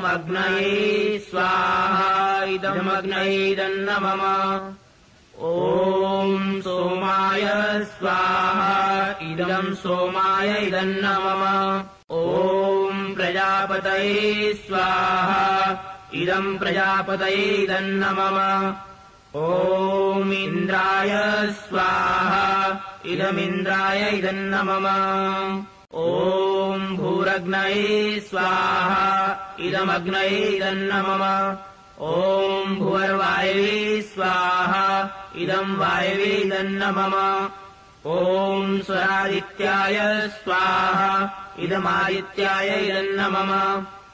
इदमग्नये स्वाहा इदमग्नयेदन्न मम ॐ सोमाय स्वाहा इदम् सोमाय इदन्न मम ॐ प्रजापतये स्वाहा इदम् प्रजापतये इदन्न मम ॐ इन्द्राय स्वाहा इदमिन्द्राय इदन्न मम ॐ भूरग्नये स्वाहा इदमग्नये इदन्न मम ॐ भुवर्वायवे स्वाहा इदम् वायवे इदन्न मम ॐ स्वरादित्याय स्वाहा इदमादित्याय इदन्न मम